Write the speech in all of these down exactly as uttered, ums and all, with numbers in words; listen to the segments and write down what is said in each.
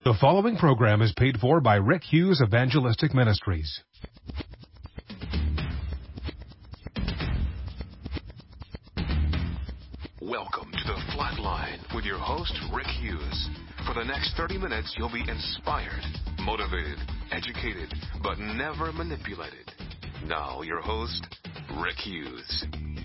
The following program is paid for by Rick Hughes Evangelistic Ministries. Welcome to The Flatline with your host, Rick Hughes. For the next thirty minutes, you'll be inspired, motivated, educated, but never manipulated. Now, your host, Rick Hughes.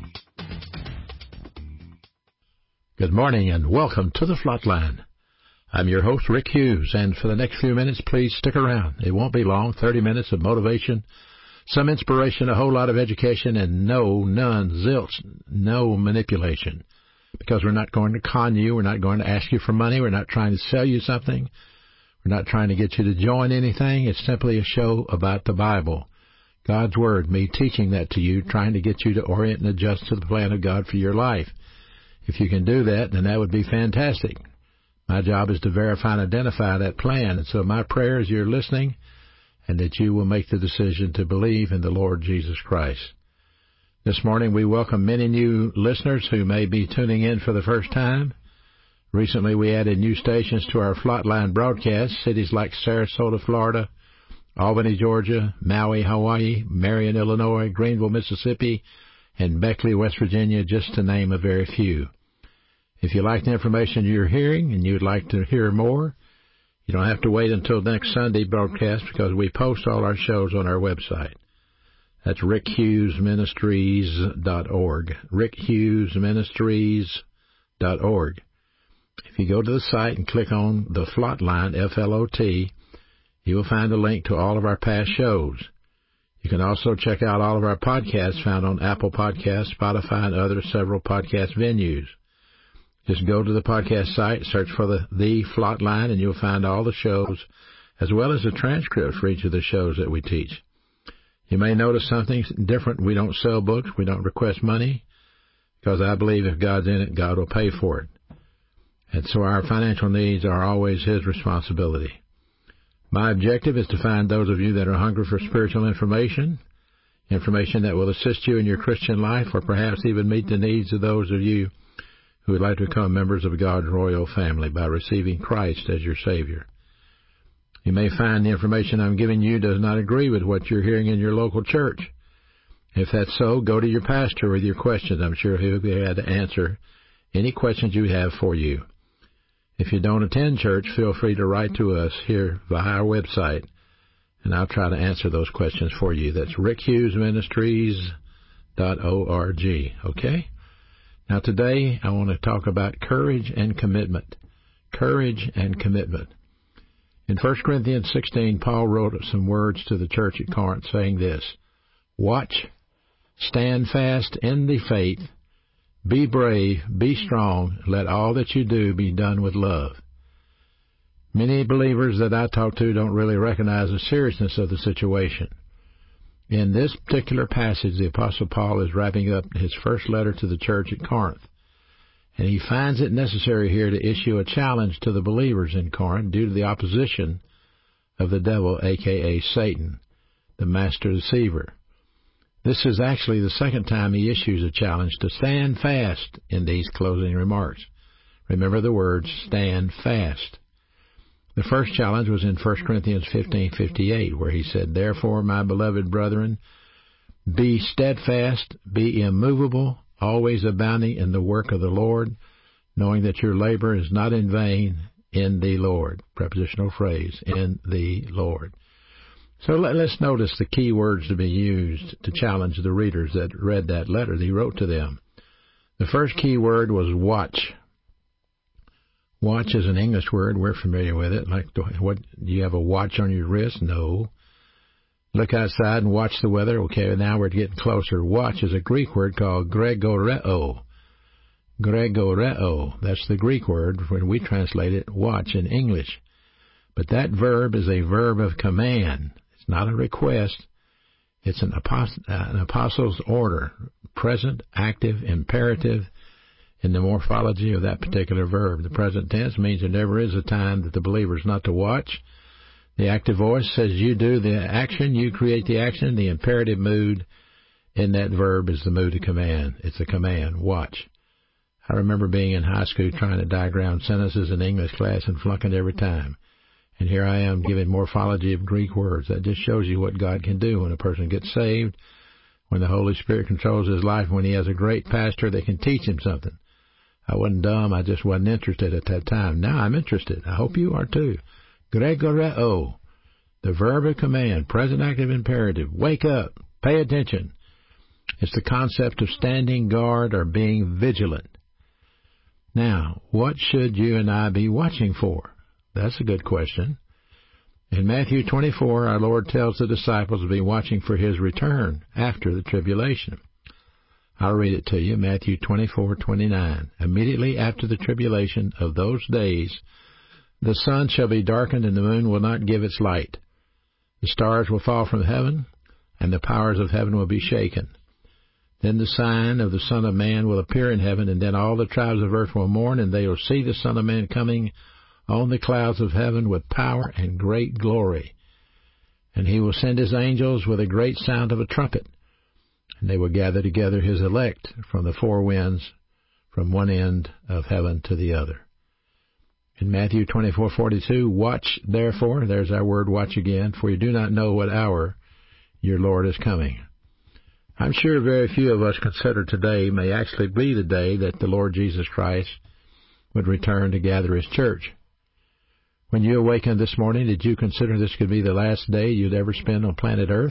Good morning and welcome to The Flatline. I'm your host, Rick Hughes, and for the next few minutes, please stick around. It won't be long, thirty minutes of motivation, some inspiration, a whole lot of education, and no, none, zilch, no manipulation. Because we're not going to con you, we're not going to ask you for money, we're not trying to sell you something, we're not trying to get you to join anything. It's simply a show about the Bible, God's Word, me teaching that to you, trying to get you to orient and adjust to the plan of God for your life. If you can do that, then that would be fantastic. My job is to verify and identify that plan, and so my prayer is you're listening and that you will make the decision to believe in the Lord Jesus Christ. This morning we welcome many new listeners who may be tuning in for the first time. Recently we added new stations to our Flatline broadcast, cities like Sarasota, Florida, Albany, Georgia, Maui, Hawaii, Marion, Illinois, Greenville, Mississippi, and Beckley, West Virginia, just to name a very few. If you like the information you're hearing and you'd like to hear more, you don't have to wait until next Sunday broadcast because we post all our shows on our website. That's rick hughes ministries dot org, rick hughes ministries dot org. If you go to the site and click on the Flatline, F L O T, you will find a link to all of our past shows. You can also check out all of our podcasts found on Apple Podcasts, Spotify, and other several podcast venues. Just go to the podcast site, search for the, the Flatline, and you'll find all the shows, as well as a transcript for each of the shows that we teach. You may notice something different. We don't sell books. We don't request money, because I believe if God's in it, God will pay for it. And so our financial needs are always His responsibility. My objective is to find those of you that are hungry for spiritual information, information that will assist you in your Christian life, or perhaps even meet the needs of those of you who would like to become members of God's royal family by receiving Christ as your Savior. You may find the information I'm giving you does not agree with what you're hearing in your local church. If that's so, go to your pastor with your questions. I'm sure he'll be able to answer any questions you have for you. If you don't attend church, feel free to write to us here via our website, and I'll try to answer those questions for you. That's rick hughes ministries dot org, okay? Now today I want to talk about courage and commitment. Courage and commitment. In First Corinthians sixteen, Paul wrote some words to the church at Corinth saying this: Watch, stand fast in the faith, be brave, be strong, let all that you do be done with love. Many believers that I talk to don't really recognize the seriousness of the situation. In this particular passage, the Apostle Paul is wrapping up his first letter to the church at Corinth, and he finds it necessary here to issue a challenge to the believers in Corinth due to the opposition of the devil, a k a. Satan, the master deceiver. This is actually the second time he issues a challenge to stand fast in these closing remarks. Remember the words, stand fast. The first challenge was in First Corinthians fifteen fifty-eight, where he said, Therefore, my beloved brethren, be steadfast, be immovable, always abounding in the work of the Lord, knowing that your labor is not in vain in the Lord. Prepositional phrase, in the Lord. So let, let's notice the key words to be used to challenge the readers that read that letter that he wrote to them. The first key word was watch. Watch is an English word. We're familiar with it. Like, what, do you have a watch on your wrist? No. Look outside and watch the weather. Okay, now we're getting closer. Watch is a Greek word called gregoreo. Gregoreo. That's the Greek word when we translate it watch in English. But that verb is a verb of command. It's not a request. It's an, apost- an apostle's order. Present, active, imperative, in the morphology of that particular verb. The present tense means there never is a time that the believer is not to watch. The active voice says you do the action, you create the action. The imperative mood in that verb is the mood of command. It's a command, watch. I remember being in high school trying to diagram sentences in English class and flunking every time. And here I am giving morphology of Greek words. That just shows you what God can do when a person gets saved, when the Holy Spirit controls his life, when he has a great pastor that can teach him something. I wasn't dumb. I just wasn't interested at that time. Now I'm interested. I hope you are too. Gregoreo, the verb of command, present active imperative. Wake up. Pay attention. It's the concept of standing guard or being vigilant. Now, what should you and I be watching for? That's a good question. In Matthew twenty-four, our Lord tells the disciples to be watching for his return after the tribulation. I'll read it to you, Matthew twenty-four twenty-nine. Immediately after the tribulation of those days, the sun shall be darkened and the moon will not give its light. The stars will fall from heaven, and the powers of heaven will be shaken. Then the sign of the Son of Man will appear in heaven, and then all the tribes of earth will mourn, and they will see the Son of Man coming on the clouds of heaven with power and great glory. And he will send his angels with a great sound of a trumpet, and they will gather together his elect from the four winds, from one end of heaven to the other. In Matthew twenty-four forty-two, watch therefore, there's our word watch again, for you do not know what hour your Lord is coming. I'm sure very few of us consider today may actually be the day that the Lord Jesus Christ would return to gather his church. When you awakened this morning, did you consider this could be the last day you'd ever spend on planet Earth?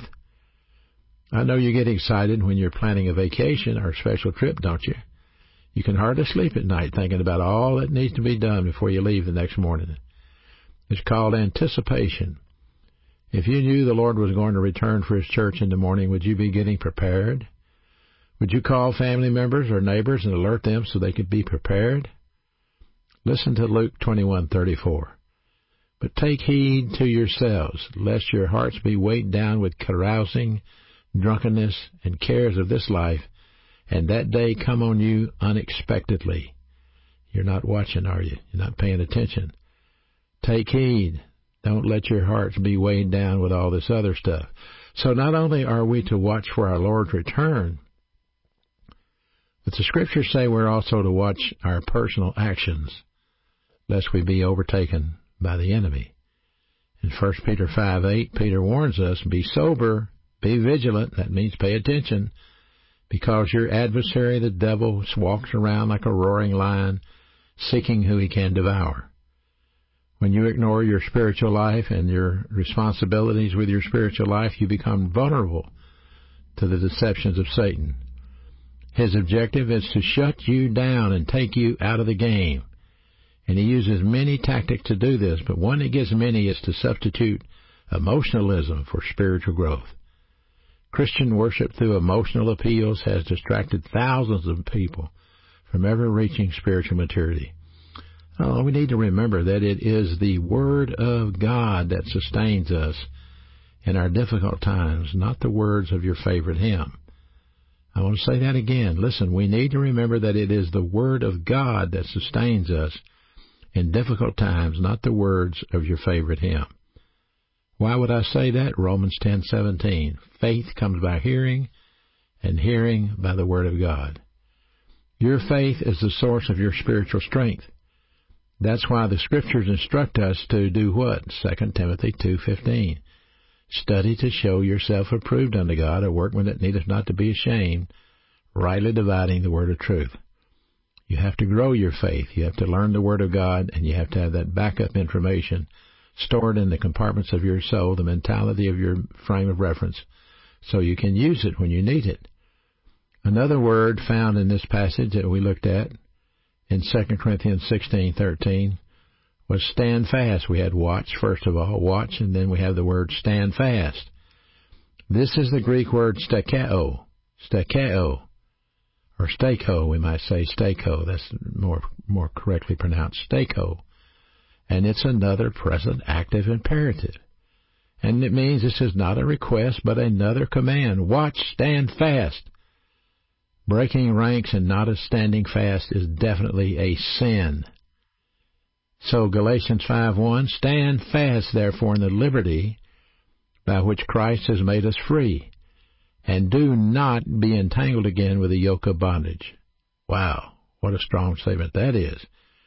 I know you get excited when you're planning a vacation or a special trip, don't you? You can hardly sleep at night thinking about all that needs to be done before you leave the next morning. It's called anticipation. If you knew the Lord was going to return for his church in the morning, would you be getting prepared? Would you call family members or neighbors and alert them so they could be prepared? Listen to Luke twenty-one thirty-four. But take heed to yourselves, lest your hearts be weighed down with carousing, drunkenness, and cares of this life, and that day come on you unexpectedly. You're not watching, are you? You're not paying attention. Take heed. Don't let your hearts be weighed down with all this other stuff. So not only are we to watch for our Lord's return, but the Scriptures say we're also to watch our personal actions, lest we be overtaken by the enemy. In First Peter five eight, Peter warns us, be sober, be vigilant. That means pay attention, because your adversary, the devil, walks around like a roaring lion, seeking who he can devour. When you ignore your spiritual life and your responsibilities with your spiritual life, you become vulnerable to the deceptions of Satan. His objective is to shut you down and take you out of the game. And he uses many tactics to do this, but one that gives many is to substitute emotionalism for spiritual growth. Christian worship through emotional appeals has distracted thousands of people from ever reaching spiritual maturity. Oh, we need to remember that it is the Word of God that sustains us in our difficult times, not the words of your favorite hymn. I want to say that again. Listen, we need to remember that it is the Word of God that sustains us in difficult times, not the words of your favorite hymn. Why would I say that? Romans ten seventeen. Faith comes by hearing, and hearing by the Word of God. Your faith is the source of your spiritual strength. That's why the Scriptures instruct us to do what? Second Timothy two fifteen. Study to show yourself approved unto God, a workman that needeth not to be ashamed, rightly dividing the word of truth. You have to grow your faith. You have to learn the Word of God, and you have to have that backup information stored in the compartments of your soul, the mentality of your frame of reference, so you can use it when you need it. Another word found in this passage that we looked at in Second Corinthians sixteen thirteen was stand fast. We had watch, first of all, watch, and then we have the word stand fast. This is the Greek word stakeo, stakeo, or stako, we might say stako. That's more more correctly pronounced stako. And it's another present active imperative. And it means this is not a request, but another command. Watch, stand fast. Breaking ranks and not standing fast is definitely a sin. So Galatians five one, stand fast, therefore, in the liberty by which Christ has made us free, and do not be entangled again with the yoke of bondage. Wow, what a strong statement that is.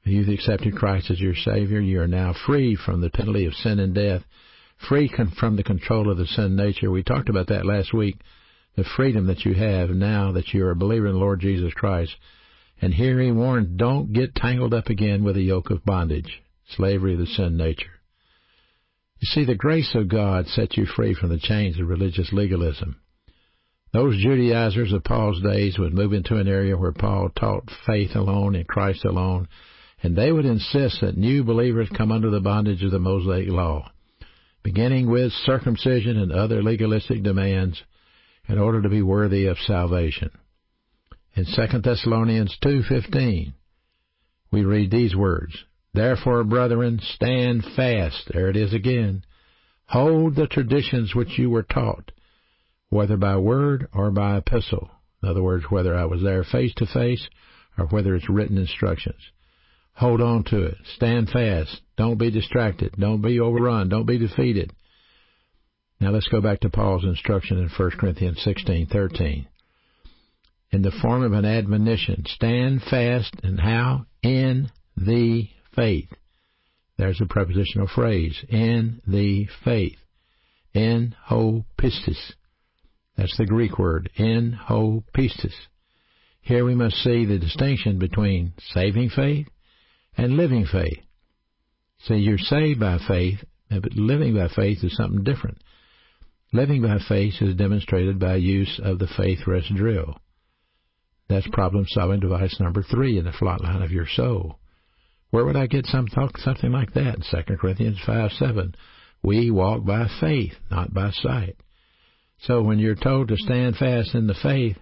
You've accepted Christ as your Savior. You are now free from the penalty of sin and death, free con- from the control of the sin nature. We talked about that last week, the freedom that you have now that you are a believer in the Lord Jesus Christ. And here he warned, don't get tangled up again with a yoke of bondage, slavery of the sin nature. You see, the grace of God sets you free from the chains of religious legalism. Those Judaizers of Paul's days would move into an area where Paul taught faith alone in Christ alone, and they would insist that new believers come under the bondage of the Mosaic law, beginning with circumcision and other legalistic demands in order to be worthy of salvation. In Second Thessalonians two fifteen, we read these words, Therefore, brethren, stand fast, there it is again, hold the traditions which you were taught, whether by word or by epistle. In other words, whether I was there face to face or whether it's written instructions. Hold on to it. Stand fast. Don't be distracted. Don't be overrun. Don't be defeated. Now let's go back to Paul's instruction in First Corinthians sixteen thirteen. In the form of an admonition, stand fast, and how? In the faith. There's a prepositional phrase. In the faith. En ho pistis. That's the Greek word. En ho pistis. Here we must see the distinction between saving faith and living faith. See, you're saved by faith, but living by faith is something different. Living by faith is demonstrated by use of the faith rest drill. That's problem-solving device number three in the flat line of your soul. Where would I get some, something like that? In Second Corinthians five seven, we walk by faith, not by sight. So when you're told to stand fast in the faith,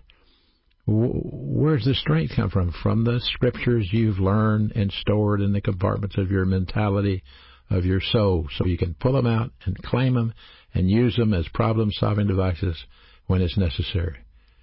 where's the strength come from? From the scriptures you've learned and stored in the compartments of your mentality, of your soul, so you can pull them out and claim them and use them as problem-solving devices when it's necessary.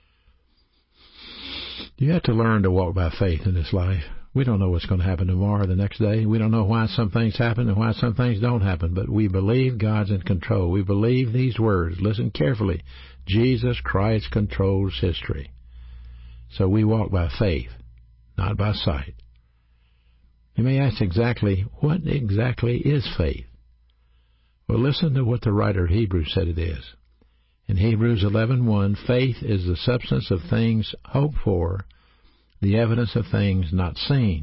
You have to learn to walk by faith in this life. We don't know what's going to happen tomorrow or the next day. We don't know why some things happen and why some things don't happen, but we believe God's in control. We believe these words. Listen carefully. Jesus Christ controls history. So we walk by faith, not by sight. You may ask exactly, what exactly is faith? Well, listen to what the writer of Hebrews said it is. In Hebrews eleven one, faith is the substance of things hoped for, the evidence of things not seen.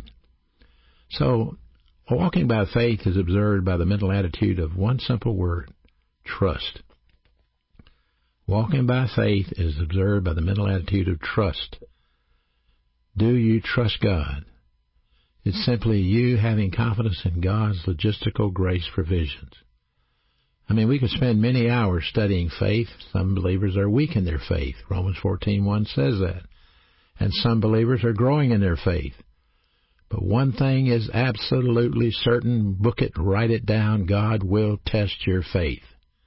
So, walking by faith is observed by the mental attitude of one simple word, trust. Walking by faith is observed by the mental attitude of trust. Do you trust God? It's simply you having confidence in God's logistical grace provisions. I mean, we could spend many hours studying faith. Some believers are weak in their faith. Romans fourteen one says that. And some believers are growing in their faith. But one thing is absolutely certain. Book it, write it down. God will test your faith.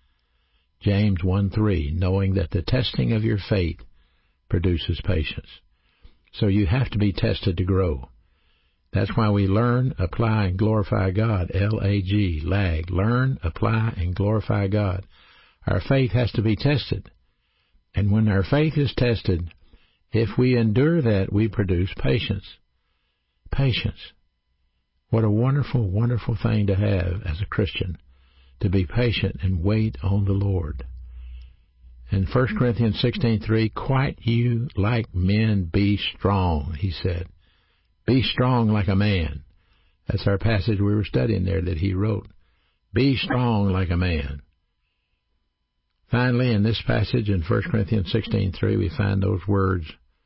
James one three, knowing that the testing of your faith produces patience. So you have to be tested to grow. That's why we learn, apply, and glorify God. L A G, lag. Learn, apply, and glorify God. Our faith has to be tested. And when our faith is tested, if we endure that, we produce patience. Patience. What a wonderful, wonderful thing to have as a Christian, to be patient and wait on the Lord. In First Corinthians sixteen three, quiet you like men, be strong, he said. Be strong like a man. That's our passage we were studying there that he wrote. Be strong like a man. Finally, in this passage in First Corinthians sixteen three, we find those words,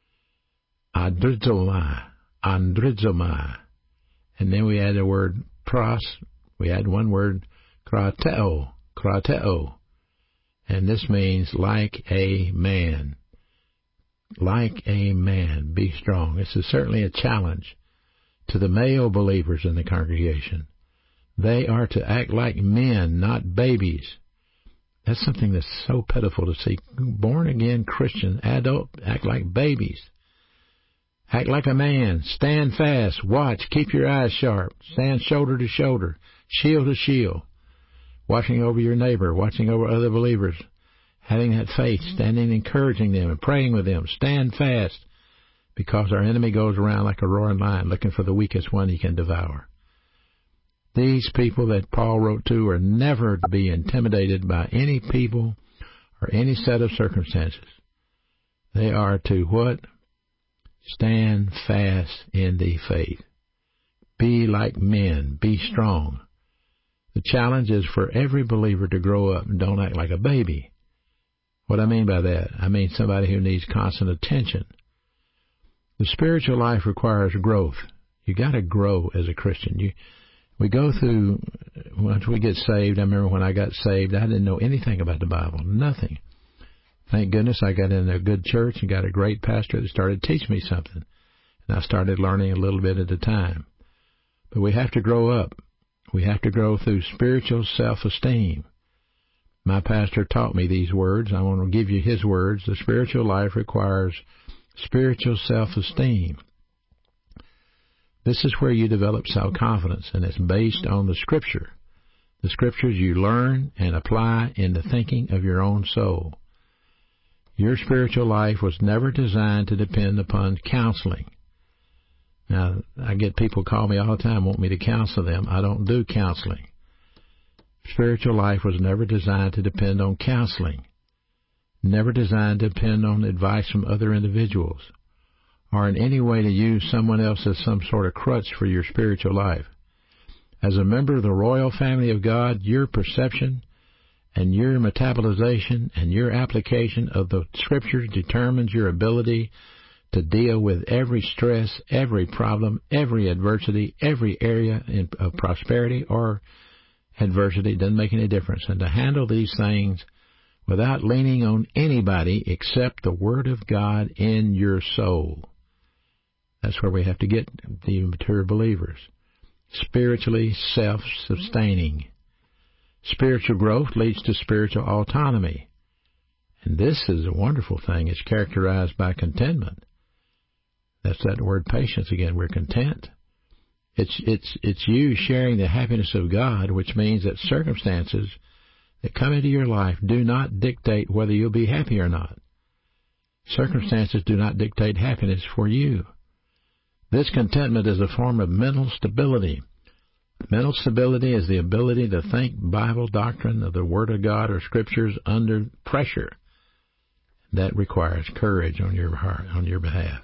andrizomai, andrizomai. And then we add the word pros, we add one word, krateo, krateo. And this means like a man. Like a man, be strong. This is certainly a challenge to the male believers in the congregation. They are to act like men, not babies. That's something that's so pitiful to see. Born-again Christian, adult, act like babies. Act like a man. Stand fast. Watch. Keep your eyes sharp. Stand shoulder to shoulder, shield to shield. Watching over your neighbor, watching over other believers. Having that faith, standing, encouraging them and praying with them. Stand fast. because our enemy goes around like a roaring lion looking for the weakest one he can devour. These people that Paul wrote to are never to be intimidated by any people or any set of circumstances. They are to what? Stand fast in the faith. Be like men. Be strong. The challenge is for every believer to grow up and don't act like a baby. What I mean by that, I mean somebody who needs constant attention. The spiritual life requires growth. You got to grow as a Christian. You, we go through, once we get saved, I remember when I got saved, I didn't know anything about the Bible, nothing. Thank goodness I got in a good church and got a great pastor that started teaching me something. And I started learning a little bit at a time. But we have to grow up. We have to grow through spiritual self-esteem. My pastor taught me these words. I want to give you his words. The spiritual life requires spiritual self-esteem. This is where you develop self-confidence, and it's based on the Scripture. The Scriptures you learn and apply in the thinking of your own soul. Your spiritual life was never designed to depend upon counseling. Now, I get people call me all the time, want me to counsel them. I don't do counseling. Spiritual life was never designed to depend on counseling, never designed to depend on advice from other individuals, or in any way to use someone else as some sort of crutch for your spiritual life. As a member of the royal family of God, your perception and your metabolization and your application of the Scriptures determines your ability to deal with every stress, every problem, every adversity, every area in, of prosperity or adversity. Doesn't make any difference. And to handle these things without leaning on anybody except the Word of God in your soul. That's where we have to get the mature believers. Spiritually self-sustaining. Spiritual growth leads to spiritual autonomy. And this is a wonderful thing. It's characterized by contentment. That's that word patience again. We're content. It's it's it's you sharing the happiness of God, which means that circumstances that come into your life do not dictate whether you'll be happy or not. Circumstances do not dictate happiness for you. This contentment is a form of mental stability. Mental stability is the ability to think Bible doctrine of the Word of God or Scriptures under pressure. That requires courage on your heart, on your behalf.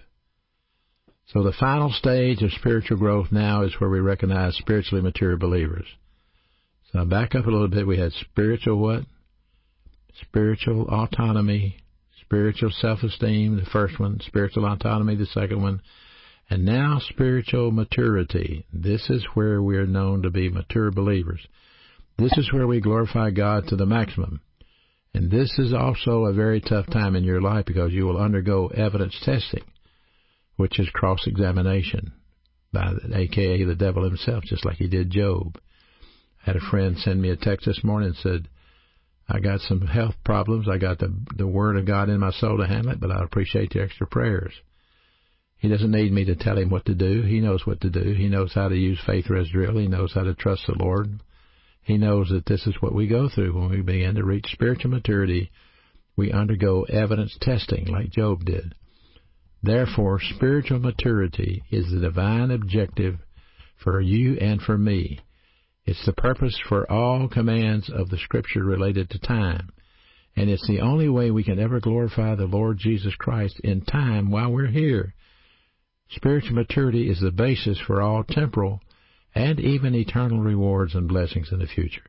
So the final stage of spiritual growth now is where we recognize spiritually mature believers. So I'll back up a little bit. We had spiritual what? Spiritual autonomy, spiritual self-esteem, the first one, spiritual autonomy, the second one, and now spiritual maturity. This is where we are known to be mature believers. This is where we glorify God to the maximum. And this is also a very tough time in your life because you will undergo evidence testing, which is cross-examination by, a k a the devil himself, just like he did Job. I had a friend send me a text this morning and said, I got some health problems. I got the, the Word of God in my soul to handle it, but I appreciate the extra prayers. He doesn't need me to tell him what to do. He knows what to do. He knows how to use faith res drill. He knows how to trust the Lord. He knows that this is what we go through when we begin to reach spiritual maturity. We undergo evidence testing like Job did. Therefore, spiritual maturity is the divine objective for you and for me. It's the purpose for all commands of the Scripture related to time. And it's the only way we can ever glorify the Lord Jesus Christ in time while we're here. Spiritual maturity is the basis for all temporal and even eternal rewards and blessings in the future.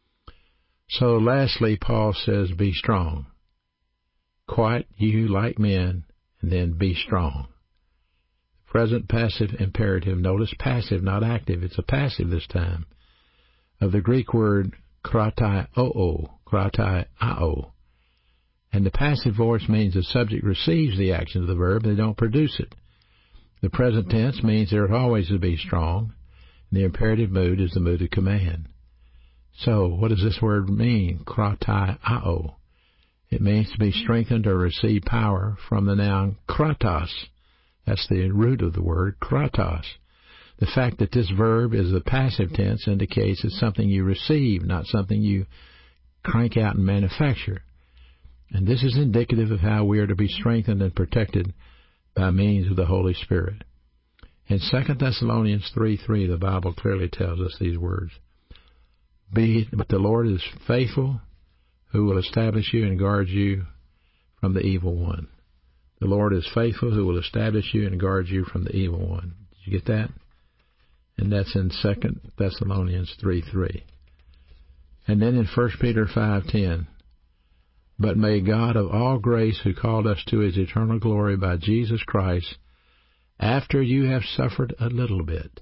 So lastly, Paul says, be strong. Quiet you like men, and then be strong. Present passive imperative. Notice passive, not active. It's a passive this time. Of the Greek word kratai-o-o, kratai-a-o. And the passive voice means the subject receives the action of the verb. They don't produce it. The present tense means there always to be strong. The imperative mood is the mood of command. So, what does this word mean? Kratai-a-o. It means to be strengthened or receive power from the noun kratos. That's the root of the word, kratos. The fact that this verb is the passive tense indicates it's something you receive, not something you crank out and manufacture. And this is indicative of how we are to be strengthened and protected by means of the Holy Spirit. In Second Thessalonians three three, the Bible clearly tells us these words. Be, but the Lord is faithful, who will establish you and guard you from the evil one. The Lord is faithful, who will establish you and guard you from the evil one. Did you get that? And that's in Second Thessalonians three three. And then in First Peter five ten, but may God of all grace, who called us to his eternal glory by Jesus Christ, after you have suffered a little bit,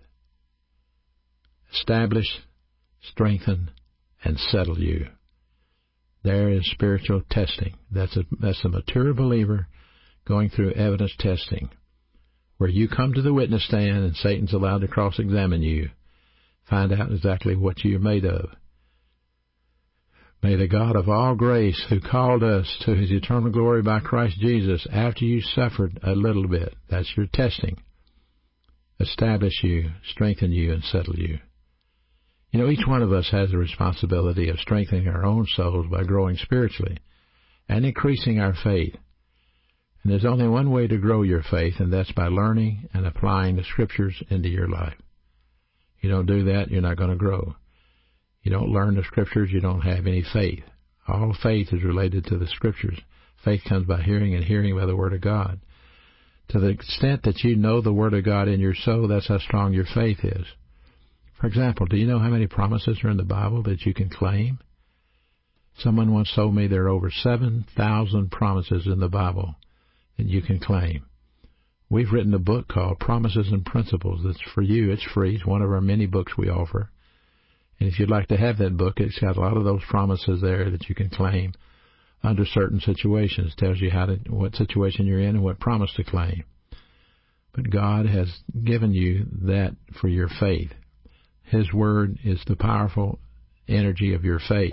establish, strengthen, and settle you. There is spiritual testing. That's a, that's a mature believer going through evidence testing, where you come to the witness stand and Satan's allowed to cross-examine you, find out exactly what you're made of. May the God of all grace, who called us to his eternal glory by Christ Jesus, after you suffered a little bit, that's your testing, establish you, strengthen you, and settle you. You know, each one of us has the responsibility of strengthening our own souls by growing spiritually and increasing our faith. And there's only one way to grow your faith, and that's by learning and applying the Scriptures into your life. You don't do that, you're not going to grow. You don't learn the Scriptures, you don't have any faith. All faith is related to the Scriptures. Faith comes by hearing, and hearing by the Word of God. To the extent that you know the Word of God in your soul, that's how strong your faith is. For example, do you know how many promises are in the Bible that you can claim? Someone once told me there are over seven thousand promises in the Bible that you can claim. We've written a book called Promises and Principles. That's for you. It's free. It's one of our many books we offer. And if you'd like to have that book, it's got a lot of those promises there that you can claim under certain situations. It tells you how to, what situation you're in and what promise to claim. But God has given you that for your faith. His Word is the powerful energy of your faith.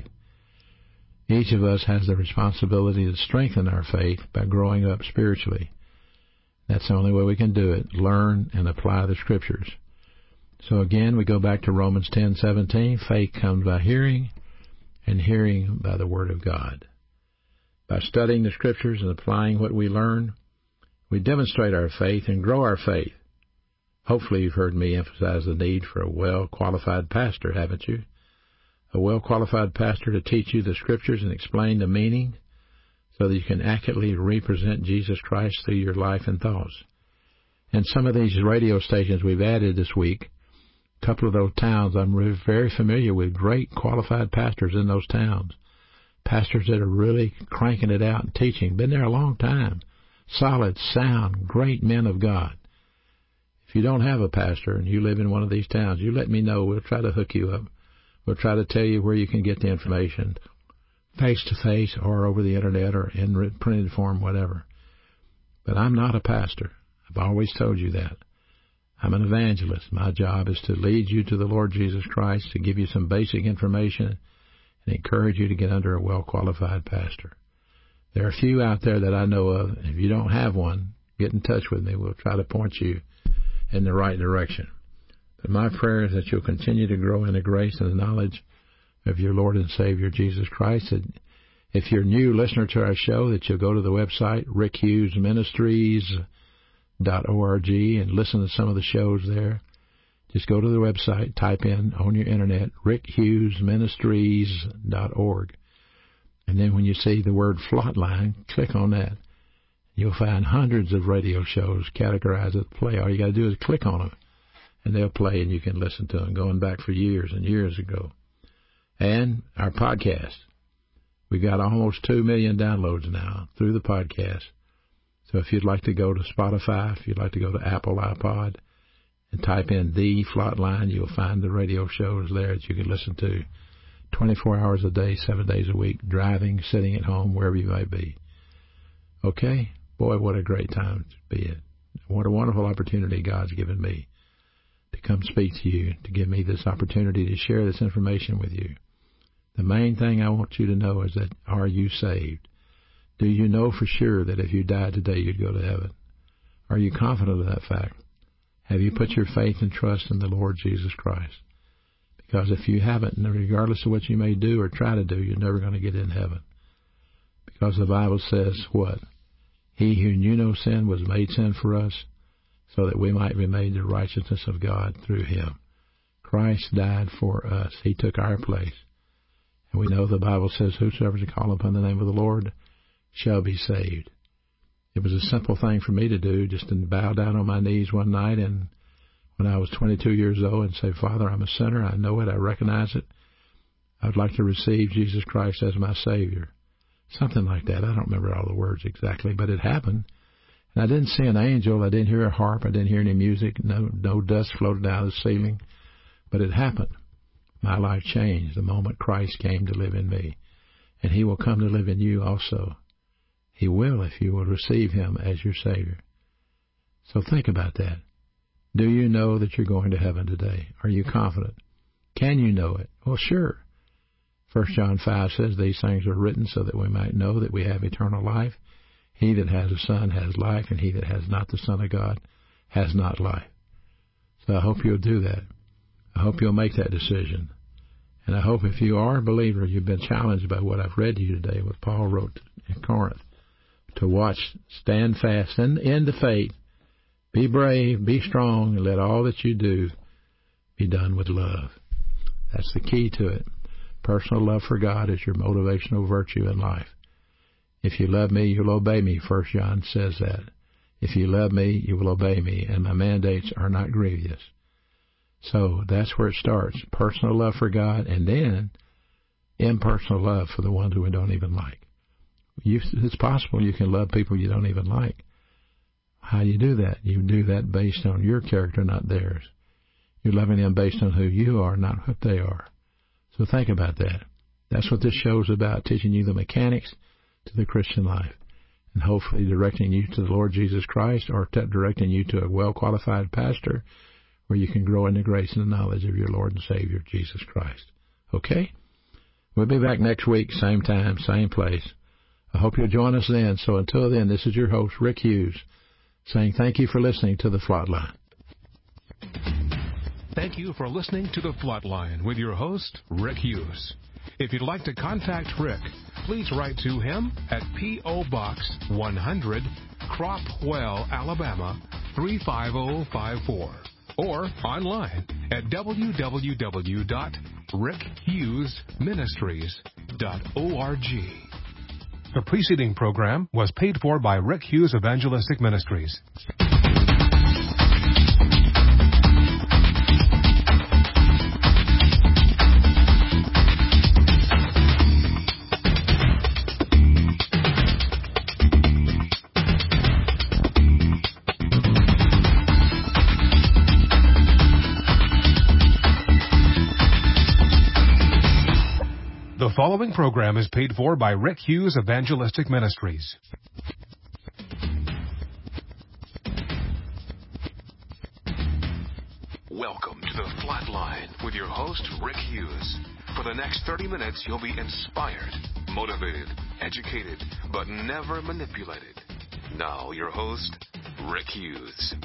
Each of us has the responsibility to strengthen our faith by growing up spiritually. That's the only way we can do it, learn and apply the Scriptures. So again, we go back to Romans ten seventeen. Faith comes by hearing, and hearing by the Word of God. By studying the Scriptures and applying what we learn, we demonstrate our faith and grow our faith. Hopefully you've heard me emphasize the need for a well-qualified pastor, haven't you? A well-qualified pastor to teach you the Scriptures and explain the meaning so that you can accurately represent Jesus Christ through your life and thoughts. And some of these radio stations we've added this week, a couple of those towns, I'm very familiar with great qualified pastors in those towns. Pastors that are really cranking it out and teaching. Been there a long time. Solid, sound, great men of God. If you don't have a pastor and you live in one of these towns, you let me know. We'll try to hook you up. We'll try to tell you where you can get the information, face-to-face or over the Internet or in printed form, whatever. But I'm not a pastor. I've always told you that. I'm an evangelist. My job is to lead you to the Lord Jesus Christ, to give you some basic information, and encourage you to get under a well-qualified pastor. There are a few out there that I know of. If you don't have one, get in touch with me. We'll try to point you in the right direction. But my prayer is that you'll continue to grow in the grace and the knowledge of your Lord and Savior Jesus Christ. That if you're a new listener to our show, that you'll go to the website rick hughes ministries dot org and listen to some of the shows there. Just go to the website, type in on your internet rick hughes ministries dot org, and then when you see the word Flatline, click on that. You'll find hundreds of radio shows categorized as play. All you got to do is click on them, and they'll play, and you can listen to them, going back for years and years ago. And our podcast. We've got almost two million downloads now through the podcast. So if you'd like to go to Spotify, if you'd like to go to Apple iPod, and type in The Flatline, you'll find the radio shows there that you can listen to twenty-four hours a day, seven days a week, driving, sitting at home, wherever you might be. Okay? Boy, what a great time to be it. What a wonderful opportunity God's given me to come speak to you, to give me this opportunity to share this information with you. The main thing I want you to know is that, are you saved? Do you know for sure that if you died today, you'd go to heaven? Are you confident of that fact? Have you put your faith and trust in the Lord Jesus Christ? Because if you haven't, regardless of what you may do or try to do, you're never going to get in heaven. Because the Bible says what? He who knew no sin was made sin for us, so that we might be made the righteousness of God through him. Christ died for us. He took our place. And we know the Bible says, whosoever shall call upon the name of the Lord shall be saved. It was a simple thing for me to do, just to bow down on my knees one night and when I was twenty-two years old and say, Father, I'm a sinner. I know it. I recognize it. I would like to receive Jesus Christ as my Savior. Something like that. I don't remember all the words exactly, but it happened. And I didn't see an angel. I didn't hear a harp. I didn't hear any music. No, no dust floated out of the ceiling. But it happened. My life changed the moment Christ came to live in me. And he will come to live in you also. He will if you will receive him as your Savior. So think about that. Do you know that you're going to heaven today? Are you confident? Can you know it? Well, sure. First John five says these things are written so that we might know that we have eternal life. He that has a Son has life, and he that has not the Son of God has not life. So I hope you'll do that. I hope you'll make that decision. And I hope if you are a believer, you've been challenged by what I've read to you today, what Paul wrote in Corinth, to watch, stand fast in, in the faith, be brave, be strong, and let all that you do be done with love. That's the key to it. Personal love for God is your motivational virtue in life. If you love me, you'll obey me, First John says that. If you love me, you will obey me, and my mandates are not grievous. So that's where it starts, personal love for God, and then impersonal love for the ones who we don't even like. You, it's possible you can love people you don't even like. How do you do that? You do that based on your character, not theirs. You're loving them based on who you are, not what they are. So think about that. That's what this show is about, teaching you the mechanics to the Christian life, and hopefully directing you to the Lord Jesus Christ, or t- directing you to a well-qualified pastor where you can grow in the grace and the knowledge of your Lord and Savior, Jesus Christ. Okay? We'll be back next week, same time, same place. I hope you'll join us then. So until then, this is your host, Rick Hughes, saying thank you for listening to The Flatline. Thank you for listening to The Flatline with your host, Rick Hughes. If you'd like to contact Rick, please write to him at P O. Box one hundred, Cropwell, Alabama three five zero five four, or online at w w w dot rick hughes ministries dot org. The preceding program was paid for by Rick Hughes Evangelistic Ministries. The following program is paid for by Rick Hughes Evangelistic Ministries. Welcome to The Flatline with your host, Rick Hughes. For the next thirty minutes, you'll be inspired, motivated, educated, but never manipulated. Now, your host, Rick Hughes.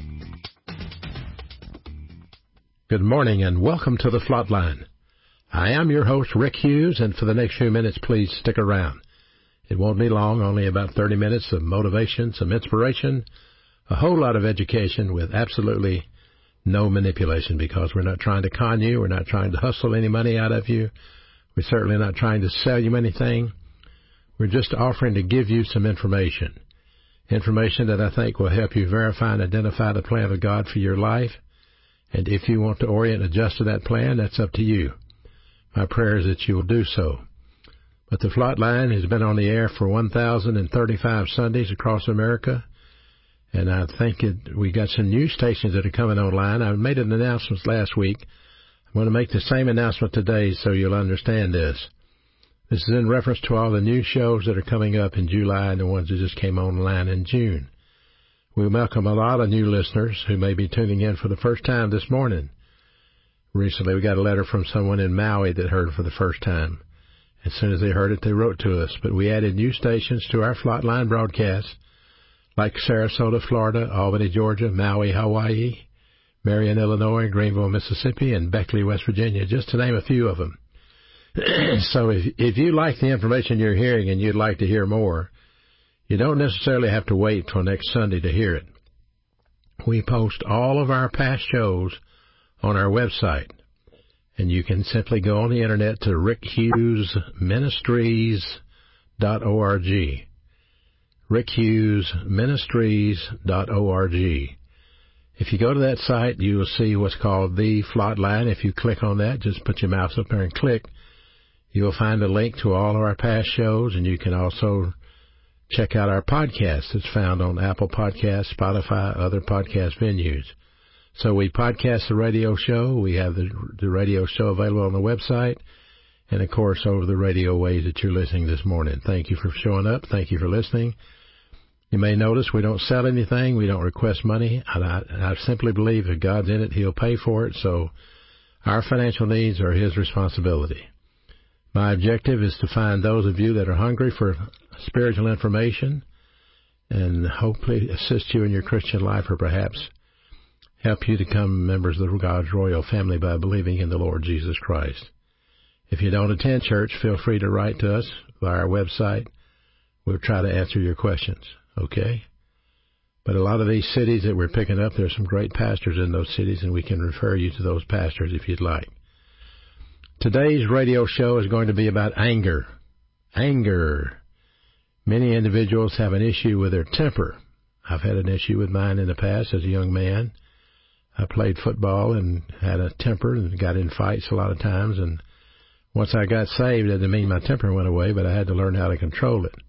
Good morning and welcome to The Flatline. I am your host, Rick Hughes, and for the next few minutes, please stick around. It won't be long, only about thirty minutes of motivation, some inspiration, a whole lot of education with absolutely no manipulation, because we're not trying to con you, we're not trying to hustle any money out of you, we're certainly not trying to sell you anything. We're just offering to give you some information, information that I think will help you verify and identify the plan of God for your life, and if you want to orient and adjust to that plan, that's up to you. My prayer is that you will do so. But the Flatline has been on the air for one thousand thirty-five Sundays across America, and I think it, we got some news stations that are coming online. I made an announcement last week. I'm going to make the same announcement today so you'll understand this. This is in reference to all the new shows that are coming up in July and the ones that just came online in June. We welcome a lot of new listeners who may be tuning in for the first time this morning. Recently, we got a letter from someone in Maui that heard it for the first time. As soon as they heard it, they wrote to us. But we added new stations to our Flatline broadcast, like Sarasota, Florida, Albany, Georgia, Maui, Hawaii, Marion, Illinois, Greenville, Mississippi, and Beckley, West Virginia, just to name a few of them. So if, if you like the information you're hearing and you'd like to hear more, You don't necessarily have to wait till next Sunday to hear it. We post all of our past shows on our website, and you can simply go on the internet to rick hughes ministries dot org. rick hughes ministries dot org. If you go to that site, you will see what's called the Flatline. If you click on that, just put your mouse up there and click, you will find a link to all of our past shows, and you can also check out our podcast. It's found on Apple Podcasts, Spotify, other podcast venues. So we podcast the radio show. We have the, the radio show available on the website, and, of course, over the radio waves that you're listening this morning. Thank you for showing up. Thank you for listening. You may notice we don't sell anything. We don't request money. I, I, I simply believe if God's in it, He'll pay for it. So our financial needs are His responsibility. My objective is to find those of you that are hungry for spiritual information and hopefully assist you in your Christian life, or perhaps help you to become members of God's royal family by believing in the Lord Jesus Christ. If you don't attend church, feel free to write to us via our website. We'll try to answer your questions, okay? But a lot of these cities that we're picking up, there's some great pastors in those cities, and we can refer you to those pastors if you'd like. Today's radio show is going to be about anger. Anger. Many individuals have an issue with their temper. I've had an issue with mine in the past as a young man. I played football and had a temper and got in fights a lot of times, and once I got saved, it didn't mean my temper went away, but I had to learn how to control it.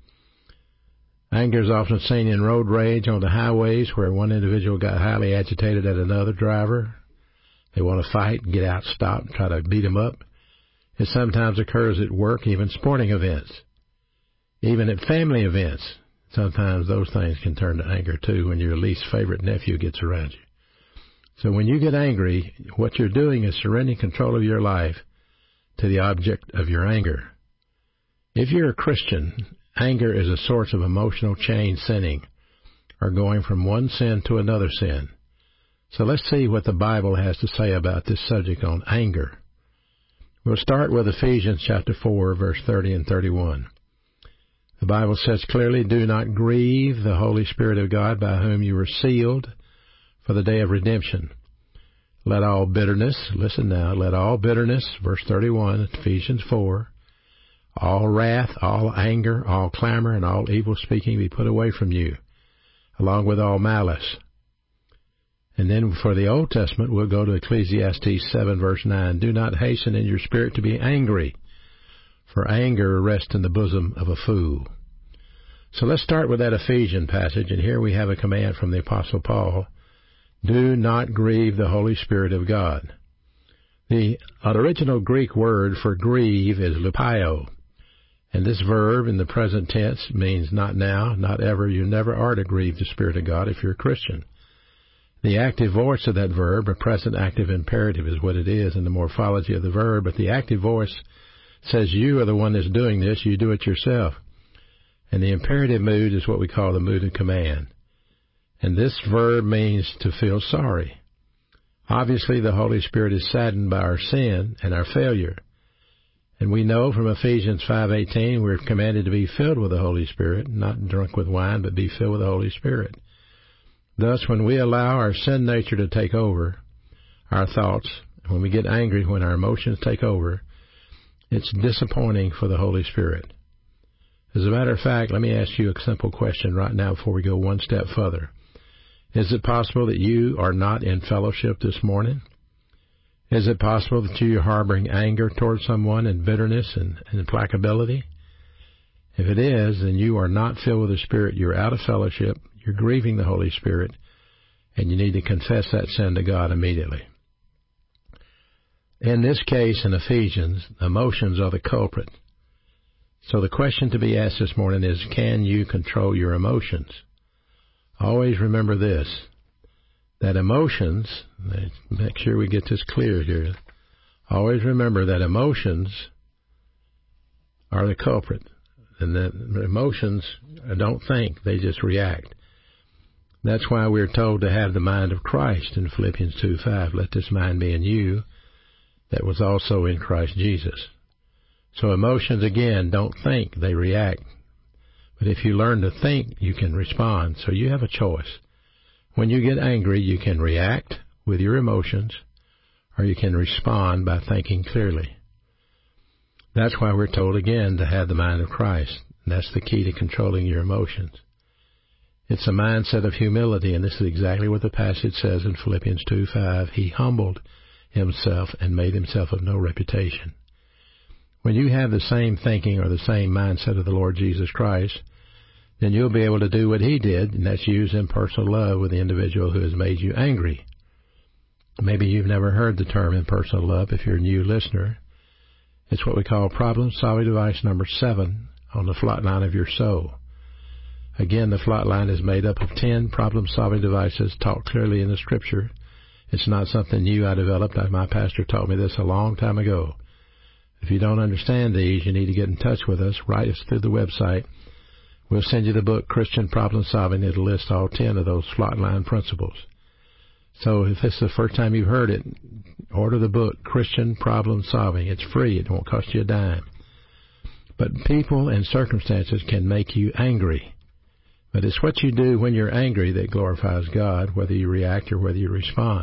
Anger is often seen in road rage on the highways where one individual got highly agitated at another driver. They want to fight, get out, stop, and try to beat him up. It sometimes occurs at work, even sporting events. Even at family events, sometimes those things can turn to anger too when your least favorite nephew gets around you. So when you get angry, what you're doing is surrendering control of your life to the object of your anger. If you're a Christian, anger is a source of emotional chain sinning, or going from one sin to another sin. So let's see what the Bible has to say about this subject on anger. We'll start with Ephesians chapter four, verse thirty and thirty-one. The Bible says clearly, "Do not grieve the Holy Spirit of God, by whom you were sealed for the day of redemption. Let all bitterness," listen now, "let all bitterness," verse thirty-one, Ephesians four, "all wrath, all anger, all clamor, and all evil speaking be put away from you, along with all malice." And then for the Old Testament, we'll go to Ecclesiastes seven, verse nine. "Do not hasten in your spirit to be angry, for anger rests in the bosom of a fool." So let's start with that Ephesian passage, and here we have a command from the Apostle Paul. Do not grieve the Holy Spirit of God. The original Greek word for grieve is lupio, and this verb in the present tense means not now, not ever. You never are to grieve the Spirit of God if you're a Christian. The active voice of that verb, a present active imperative, is what it is in the morphology of the verb, but the active voice says you are the one that's doing this, you do it yourself. And the imperative mood is what we call the mood of command. And this verb means to feel sorry. Obviously, the Holy Spirit is saddened by our sin and our failure. And we know from Ephesians five eighteen we're commanded to be filled with the Holy Spirit, not drunk with wine, but be filled with the Holy Spirit. Thus, when we allow our sin nature to take over our thoughts, when we get angry, when our emotions take over, it's disappointing for the Holy Spirit. As a matter of fact, let me ask you a simple question right now before we go one step further. Is it possible that you are not in fellowship this morning? Is it possible that you are harboring anger towards someone and bitterness and, and implacability? If it is, then you are not filled with the Spirit. You're out of fellowship. You're grieving the Holy Spirit, and you need to confess that sin to God immediately. In this case, in Ephesians, emotions are the culprit. So the question to be asked this morning is, can you control your emotions? Always remember this, that emotions, make sure we get this clear here, always remember that emotions are the culprit, and that emotions don't think, they just react. That's why we're told to have the mind of Christ in Philippians two five. Let this mind be in you that was also in Christ Jesus. So emotions, again, don't think, they react. But if you learn to think, you can respond. So you have a choice. When you get angry, you can react with your emotions, or you can respond by thinking clearly. That's why we're told again to have the mind of Christ. And that's the key to controlling your emotions. It's a mindset of humility, and this is exactly what the passage says in Philippians two five. He humbled himself and made himself of no reputation. When you have the same thinking or the same mindset of the Lord Jesus Christ, then you'll be able to do what he did, and that's use impersonal love with the individual who has made you angry. Maybe you've never heard the term impersonal love if you're a new listener. It's what we call problem-solving device number seven on the flat line of your soul. Again, the flat line is made up of ten problem-solving devices taught clearly in the Scripture. It's not something new I developed. My pastor taught me this a long time ago. If you don't understand these, you need to get in touch with us. Write us through the website. We'll send you the book, Christian Problem Solving. It'll list all ten of those flat line principles. So if this is the first time you've heard it, order the book, Christian Problem Solving. It's free. It won't cost you a dime. But people and circumstances can make you angry. But it's what you do when you're angry that glorifies God, whether you react or whether you respond.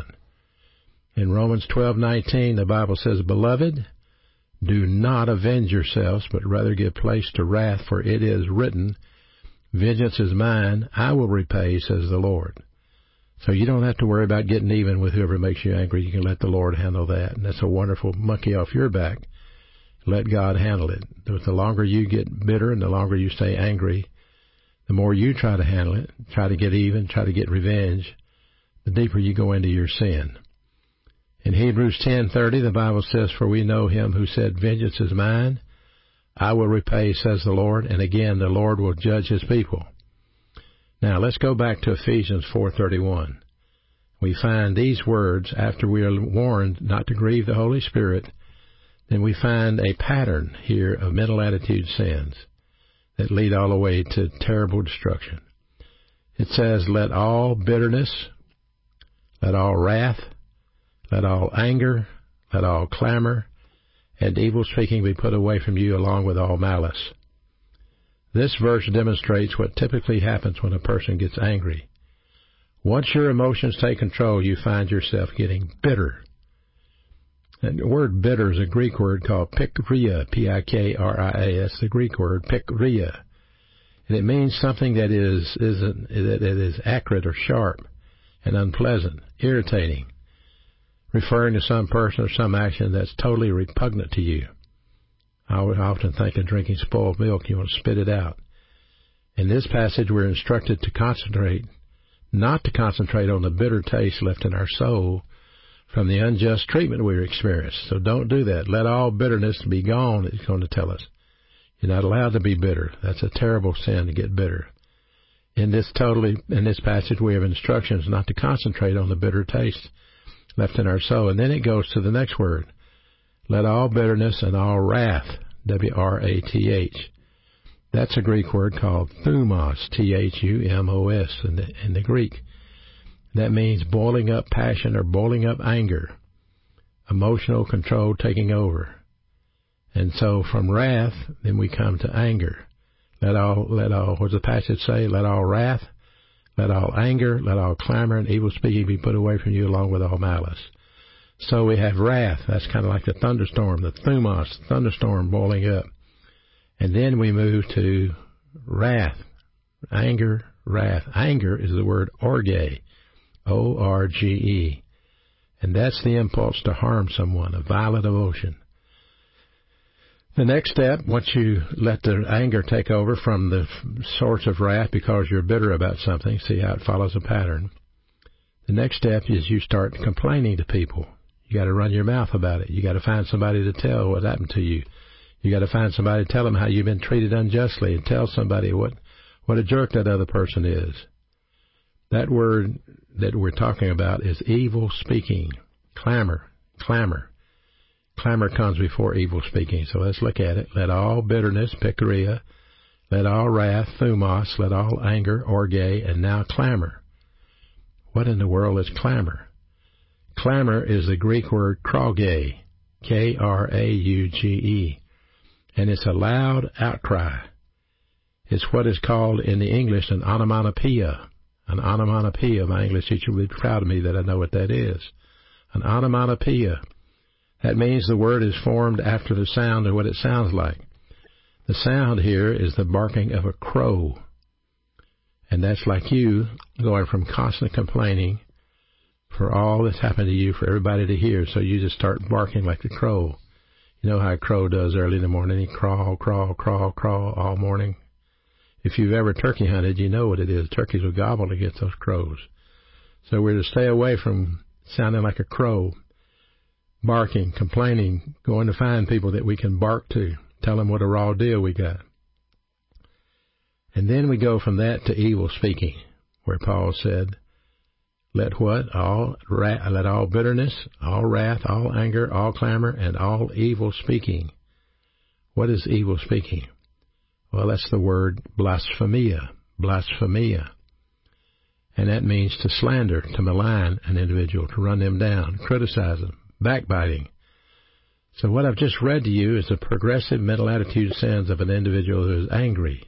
In Romans twelve nineteen, the Bible says, Beloved, do not avenge yourselves, but rather give place to wrath, for it is written, Vengeance is mine, I will repay, says the Lord. So you don't have to worry about getting even with whoever makes you angry. You can let the Lord handle that. And that's a wonderful monkey off your back. Let God handle it. The longer you get bitter and the longer you stay angry, the more you try to handle it, try to get even, try to get revenge, the deeper you go into your sin. In Hebrews ten thirty, the Bible says, For we know him who said, Vengeance is mine, I will repay, says the Lord. And again, the Lord will judge his people. Now, let's go back to Ephesians four thirty-one. We find these words, after we are warned not to grieve the Holy Spirit, then we find a pattern here of mental attitude sins that lead all the way to terrible destruction. It says, Let all bitterness, let all wrath, let all anger, let all clamor, and evil speaking be put away from you along with all malice. This verse demonstrates what typically happens when a person gets angry. Once your emotions take control, you find yourself getting bitter. And the word bitter is a Greek word called pikria, P I K R I A. That's the Greek word, pikria. And it means something that is, isn't, that is acrid or sharp and unpleasant, irritating, referring to some person or some action that's totally repugnant to you. I would often think of drinking spoiled milk. You want to spit it out. In this passage, we're instructed to concentrate, not to concentrate on the bitter taste left in our soul from the unjust treatment we experienced. So don't do that. Let all bitterness be gone, it's going to tell us. You're not allowed to be bitter. That's a terrible sin to get bitter. In this totally, in this passage, we have instructions not to concentrate on the bitter taste left in our soul. And then it goes to the next word. Let all bitterness and all wrath, W R A T H. That's a Greek word called thumos, T H U M O S in the, in the Greek. That means boiling up passion or boiling up anger, emotional control taking over. And so from wrath, then we come to anger. Let all, let all, what does the passage say? Let all wrath, let all anger, let all clamor and evil speaking be put away from you along with all malice. So we have wrath. That's kind of like the thunderstorm, the thumos, thunderstorm boiling up. And then we move to wrath, anger, wrath. Anger is the word orge, O R G E. And that's the impulse to harm someone, a violent emotion. The next step, once you let the anger take over from the source of wrath because you're bitter about something, see how it follows a pattern. The next step is you start complaining to people. You got to run your mouth about it. You got to find somebody to tell what happened to you. You got to find somebody to tell them how you've been treated unjustly, and tell somebody what, what a jerk that other person is. That word that we're talking about is evil speaking, clamor, clamor. Clamor comes before evil speaking. So let's look at it. Let all bitterness, pikria, let all wrath, thumos, let all anger, orge, and now clamor. What in the world is clamor? Clamor is the Greek word krauge, K R A U G E, and it's a loud outcry. It's what is called in the English an onomatopoeia. An onomatopoeia. My English teacher would be proud of me that I know what that is. An onomatopoeia. That means the word is formed after the sound of what it sounds like. The sound here is the barking of a crow. And that's like you going from constant complaining for all that's happened to you for everybody to hear. So you just start barking like a crow. You know how a crow does early in the morning. He crawl, crawl, crawl, crawl all morning. If you've ever turkey hunted, you know what it is. Turkeys will gobble against those crows. So we're to stay away from sounding like a crow, barking, complaining, going to find people that we can bark to, tell them what a raw deal we got. And then we go from that to evil speaking, where Paul said, let what? All ra- let all bitterness, all wrath, all anger, all clamor, and all evil speaking. What is evil speaking? Well, that's the word blasphemia, blasphemia. And that means to slander, to malign an individual, to run them down, criticize them, backbiting. So what I've just read to you is the progressive mental attitude sins of an individual who is angry.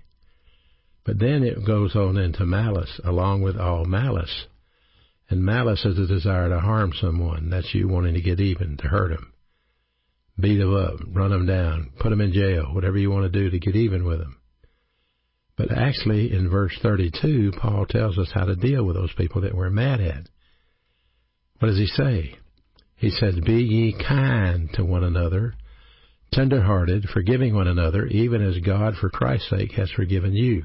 But then it goes on into malice, along with all malice. And malice is a desire to harm someone. That's you wanting to get even, to hurt them, beat them up, run them down, put them in jail, whatever you want to do to get even with them. But actually, in verse thirty-two, Paul tells us how to deal with those people that we're mad at. What does he say? He says, be ye kind to one another, tender-hearted, forgiving one another, even as God, for Christ's sake, has forgiven you.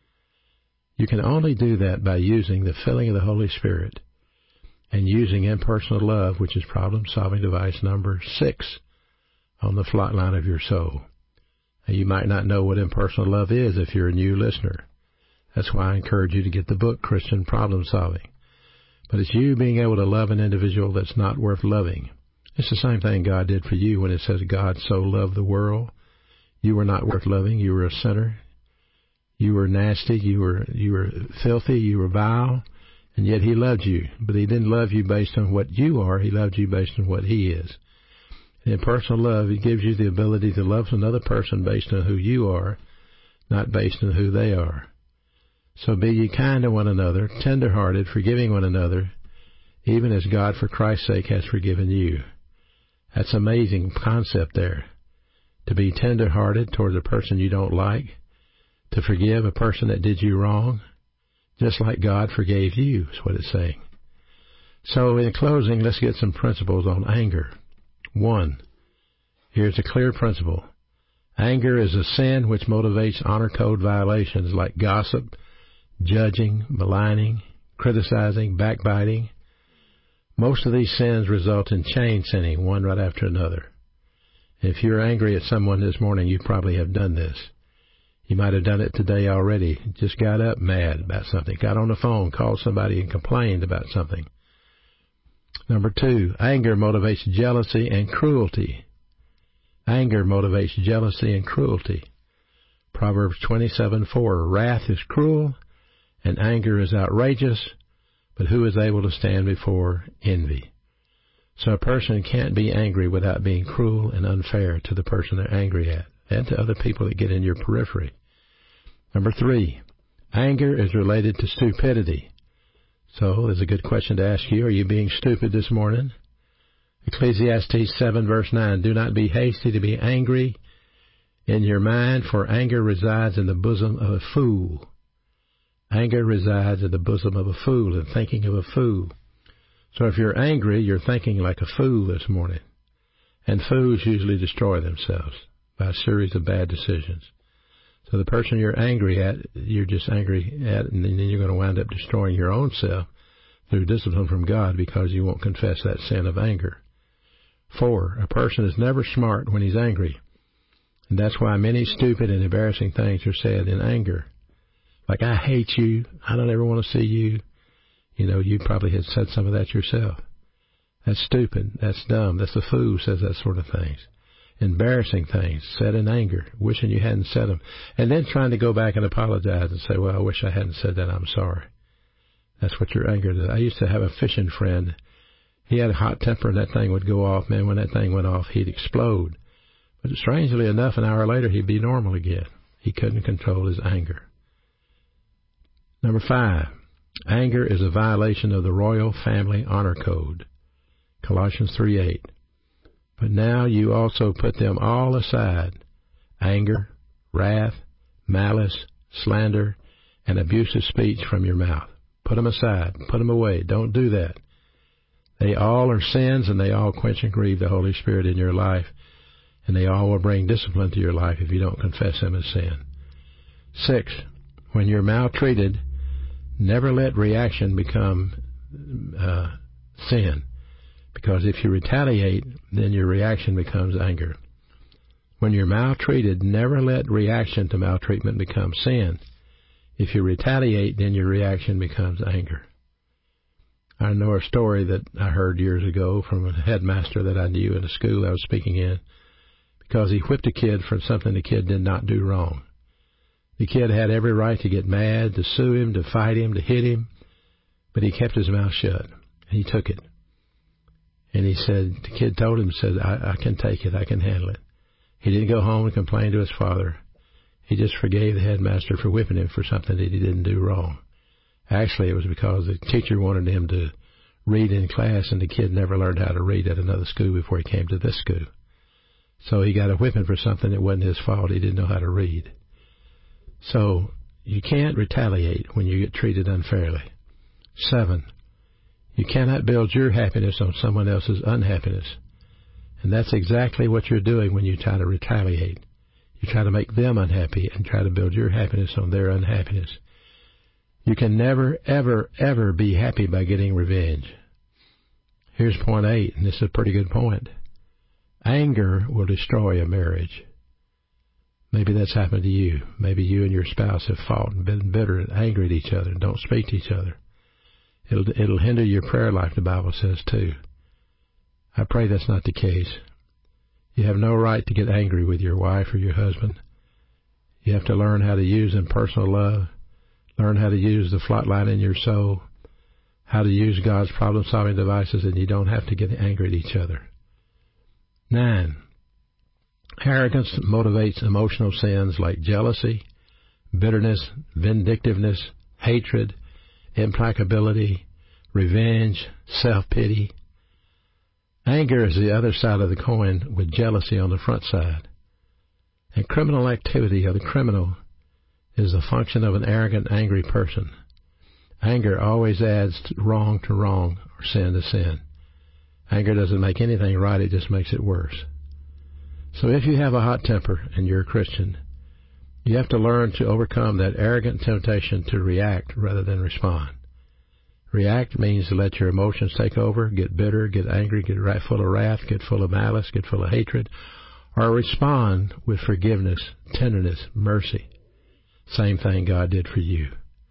You can only do that by using the filling of the Holy Spirit and using impersonal love, which is problem-solving device number six on the flight line of your soul. Now, you might not know what impersonal love is if you're a new listener. That's why I encourage you to get the book, Christian Problem Solving. But it's you being able to love an individual that's not worth loving. It's the same thing God did for you when it says God so loved the world. You were not worth loving. You were a sinner. You were nasty. You were you were filthy. You were vile. And yet he loved you. But he didn't love you based on what you are. He loved you based on what he is. In personal love, it gives you the ability to love another person based on who you are, not based on who they are. So be ye kind to one another, tender-hearted, forgiving one another, even as God for Christ's sake has forgiven you. That's an amazing concept there. To be tender-hearted towards a person you don't like, to forgive a person that did you wrong, just like God forgave you, is what it's saying. So in closing, let's get some principles on anger. One, here's a clear principle. Anger is a sin which motivates honor code violations like gossip, judging, maligning, criticizing, backbiting. Most of these sins result in chain sinning, one right after another. If you're angry at someone this morning, you probably have done this. You might have done it today already. Just got up mad about something, got on the phone, called somebody and complained about something. Number two, anger motivates jealousy and cruelty. Anger motivates jealousy and cruelty. Proverbs twenty-seven four, wrath is cruel and anger is outrageous, but who is able to stand before envy? So a person can't be angry without being cruel and unfair to the person they're angry at and to other people that get in your periphery. Number three, anger is related to stupidity. So there's a good question to ask you. Are you being stupid this morning? Ecclesiastes seven verse nine, do not be hasty to be angry in your mind, for anger resides in the bosom of a fool. Anger resides in the bosom of a fool and thinking of a fool. So if you're angry, you're thinking like a fool this morning. And fools usually destroy themselves by a series of bad decisions. So the person you're angry at, you're just angry at, and then you're going to wind up destroying your own self through discipline from God because you won't confess that sin of anger. Four, a person is never smart when he's angry. And that's why many stupid and embarrassing things are said in anger. Like, I hate you. I don't ever want to see you. You know, you probably had said some of that yourself. That's stupid. That's dumb. That's a fool who says that sort of things. Embarrassing things said in anger, wishing you hadn't said them, and then trying to go back and apologize and say, well, I wish I hadn't said that. I'm sorry. That's what your anger is. I used to have a fishing friend. He had a hot temper, and that thing would go off. Man, when that thing went off, he'd explode. But strangely enough, an hour later, he'd be normal again. He couldn't control his anger. Number five, anger is a violation of the royal family honor code. Colossians three eight. But now you also put them all aside, anger, wrath, malice, slander, and abusive speech from your mouth. Put them aside. Put them away. Don't do that. They all are sins, and they all quench and grieve the Holy Spirit in your life, and they all will bring discipline to your life if you don't confess them as sin. Six, when you're maltreated, never let reaction become uh, sin, because if you retaliate, then your reaction becomes anger. When you're maltreated, never let reaction to maltreatment become sin. If you retaliate, then your reaction becomes anger. I know a story that I heard years ago from a headmaster that I knew in a school I was speaking in, because he whipped a kid for something the kid did not do wrong. The kid had every right to get mad, to sue him, to fight him, to hit him, but he kept his mouth shut. He took it. And he said, the kid told him, said, I, I can take it, I can handle it. He didn't go home and complain to his father. He just forgave the headmaster for whipping him for something that he didn't do wrong. Actually, it was because the teacher wanted him to read in class, and the kid never learned how to read at another school before he came to this school. So he got a whipping for something that wasn't his fault. He didn't know how to read. So you can't retaliate when you get treated unfairly. Seven, you cannot build your happiness on someone else's unhappiness. And that's exactly what you're doing when you try to retaliate. You try to make them unhappy and try to build your happiness on their unhappiness. You can never, ever, ever be happy by getting revenge. Here's point eight, and this is a pretty good point. Anger will destroy a marriage. Maybe that's happened to you. Maybe you and your spouse have fought and been bitter and angry at each other and don't speak to each other. It'll, it'll hinder your prayer life, the Bible says, too. I pray that's not the case. You have no right to get angry with your wife or your husband. You have to learn how to use impersonal love, learn how to use the flat line in your soul, how to use God's problem-solving devices, and you don't have to get angry at each other. Nine, arrogance motivates emotional sins like jealousy, bitterness, vindictiveness, hatred, implacability, revenge, self-pity. Anger is the other side of the coin with jealousy on the front side. And criminal activity of the criminal is the function of an arrogant, angry person. Anger always adds wrong to wrong or sin to sin. Anger doesn't make anything right, it just makes it worse. So if you have a hot temper and you're a Christian, you have to learn to overcome that arrogant temptation to react rather than respond. React means to let your emotions take over, get bitter, get angry, get full of wrath, get full of malice, get full of hatred, or respond with forgiveness, tenderness, mercy. Same thing God did for you.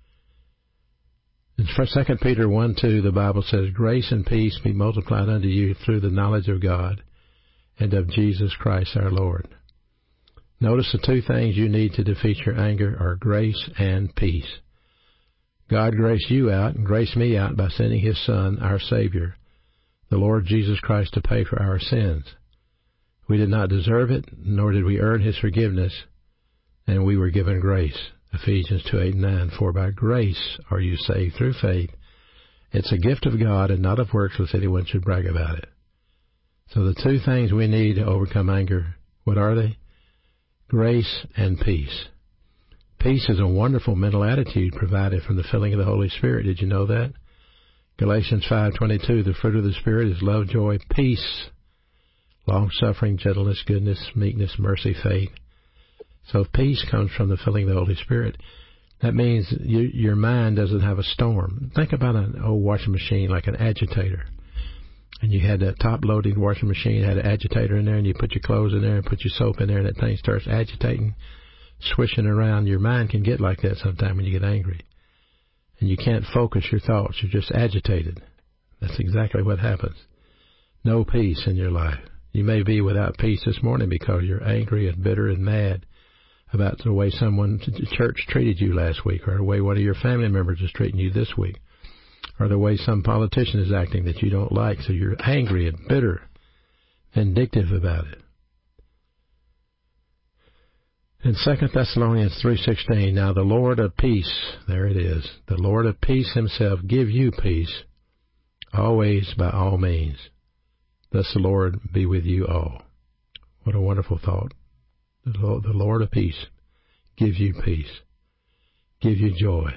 In Second Peter one two, the Bible says, grace and peace be multiplied unto you through the knowledge of God and of Jesus Christ our Lord. Notice the two things you need to defeat your anger are grace and peace. God graced you out and graced me out by sending His Son, our Savior, the Lord Jesus Christ, to pay for our sins. We did not deserve it, nor did we earn His forgiveness, and we were given grace. Ephesians two eight and nine, for by grace are you saved through faith. It's a gift of God and not of works, lest anyone should brag about it. So the two things we need to overcome anger, what are they? Grace and peace. Peace is a wonderful mental attitude provided from the filling of the Holy Spirit. Did you know that? Galatians five twenty-two, the fruit of the Spirit is love, joy, peace, long-suffering, gentleness, goodness, meekness, mercy, faith. So if peace comes from the filling of the Holy Spirit, that means you, your mind doesn't have a storm. Think about an old washing machine like an agitator. And you had that top-loaded washing machine, had an agitator in there, and you put your clothes in there and put your soap in there, and that thing starts agitating, swishing around. Your mind can get like that sometime when you get angry. And you can't focus your thoughts. You're just agitated. That's exactly what happens. No peace in your life. You may be without peace this morning because you're angry and bitter and mad about the way someone at the church treated you last week, or the way one of your family members is treating you this week, or the way some politician is acting that you don't like, so you're angry and bitter, vindictive about it. In Second Thessalonians three sixteen, now the Lord of peace, there it is, the Lord of peace himself give you peace, always by all means. Thus the Lord be with you all. What a wonderful thought. The Lord of peace give you peace, give you joy.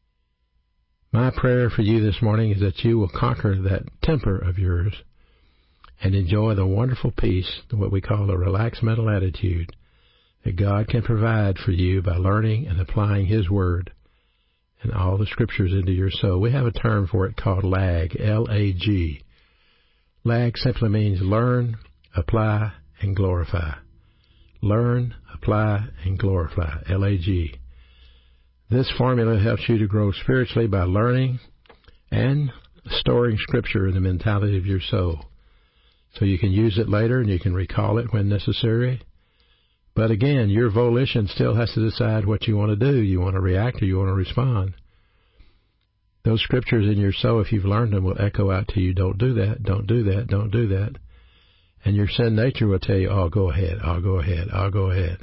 My prayer for you this morning is that you will conquer that temper of yours and enjoy the wonderful peace, what we call a relaxed mental attitude, that God can provide for you by learning and applying His Word and all the Scriptures into your soul. We have a term for it called lag, L A G. Lag simply means learn, apply, and glorify. Learn, apply, and glorify, L A G. This formula helps you to grow spiritually by learning and storing Scripture in the mentality of your soul. So you can use it later and you can recall it when necessary. But again, your volition still has to decide what you want to do. You want to react or you want to respond. Those Scriptures in your soul, if you've learned them, will echo out to you, don't do that, don't do that, don't do that. And your sin nature will tell you, oh, go ahead, I'll go ahead, I'll go ahead.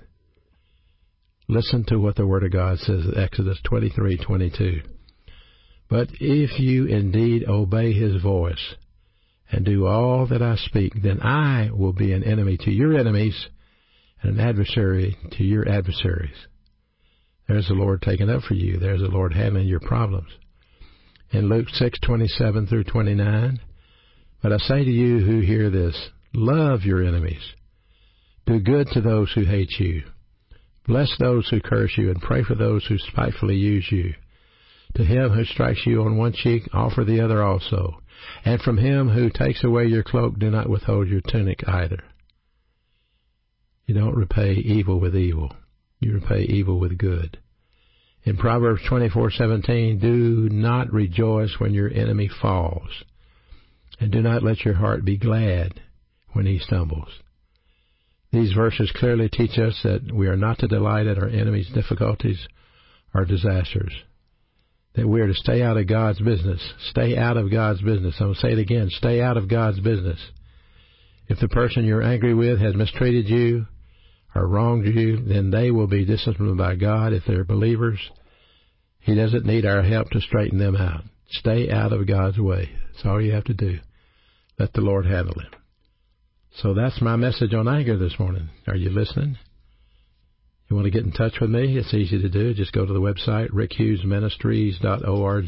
Listen to what the Word of God says in Exodus twenty-three twenty-two. But if you indeed obey His voice and do all that I speak, then I will be an enemy to your enemies and an adversary to your adversaries. There's the Lord taking up for you. There's the Lord handling your problems. In Luke six twenty-seven through twenty-nine, but I say to you who hear this, love your enemies. Do good to those who hate you. Bless those who curse you, and pray for those who spitefully use you. To him who strikes you on one cheek, offer the other also. And from him who takes away your cloak, do not withhold your tunic either. You don't repay evil with evil. You repay evil with good. In Proverbs twenty-four seventeen, do not rejoice when your enemy falls, and do not let your heart be glad when he stumbles. These verses clearly teach us that we are not to delight at our enemies' difficulties or disasters, that we are to stay out of God's business. Stay out of God's business. I'm going to say it again. Stay out of God's business. If the person you're angry with has mistreated you or wronged you, then they will be disciplined by God if they're believers. He doesn't need our help to straighten them out. Stay out of God's way. That's all you have to do. Let the Lord handle it. So that's my message on anger this morning. Are you listening? You want to get in touch with me? It's easy to do. Just go to the website, rick hughes ministries dot org,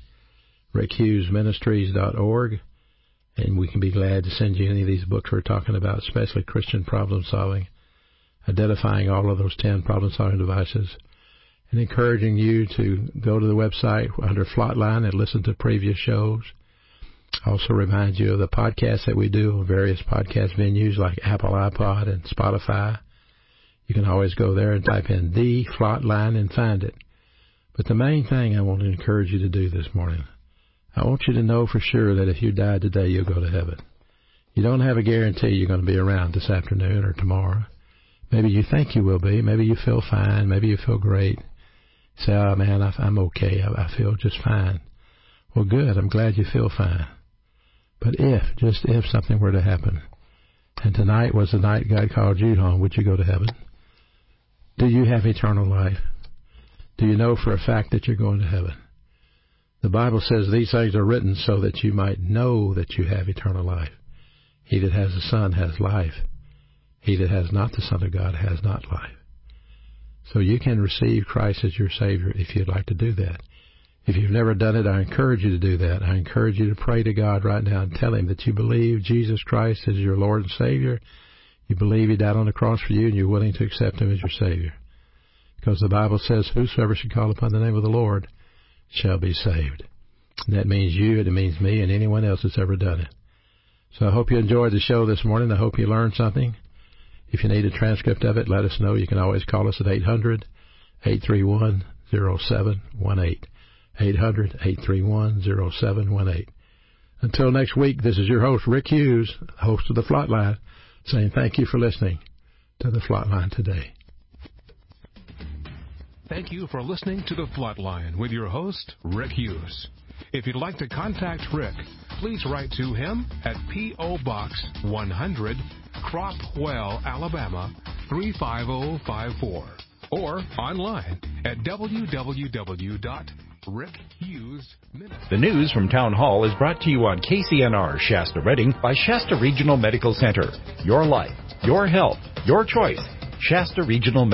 rick hughes ministries dot org, and we can be glad to send you any of these books we're talking about, especially Christian problem solving, identifying all of those ten problem solving devices, and encouraging you to go to the website under Flatline and listen to previous shows. Also remind you of the podcasts that we do on various podcast venues like Apple iPod and Spotify. You can always go there and type in The Flatline and find it. But the main thing I want to encourage you to do this morning, I want you to know for sure that if you died today, you'll go to heaven. You don't have a guarantee you're going to be around this afternoon or tomorrow. Maybe you think you will be. Maybe you feel fine. Maybe you feel great. You say, oh, man, I'm okay. I feel just fine. Well, good. I'm glad you feel fine. But if, just if something were to happen, and tonight was the night God called you home, would you go to heaven? Do you have eternal life? Do you know for a fact that you're going to heaven? The Bible says these things are written so that you might know that you have eternal life. He that has the Son has life. He that has not the Son of God has not life. So you can receive Christ as your Savior if you'd like to do that. If you've never done it, I encourage you to do that. I encourage you to pray to God right now and tell Him that you believe Jesus Christ is your Lord and Savior. You believe He died on the cross for you, and you're willing to accept Him as your Savior. Because the Bible says, whosoever should call upon the name of the Lord shall be saved. And that means you, and it means me, and anyone else that's ever done it. So I hope you enjoyed the show this morning. I hope you learned something. If you need a transcript of it, let us know. You can always call us at eight hundred, eight three one, oh seven one eight. eight hundred, eight three one, oh seven one eight. Until next week, this is your host, Rick Hughes, host of The Flatline, saying thank you for listening to The Flatline today. Thank you for listening to The Flatline with your host, Rick Hughes. If you'd like to contact Rick, please write to him at P O. Box one hundred, Cropwell, Alabama, three five zero five four or online at w w w dot rick hughes ministries. The news from Town Hall is brought to you on K C N R Shasta Redding by Shasta Regional Medical Center. Your life, your health, your choice. Shasta Regional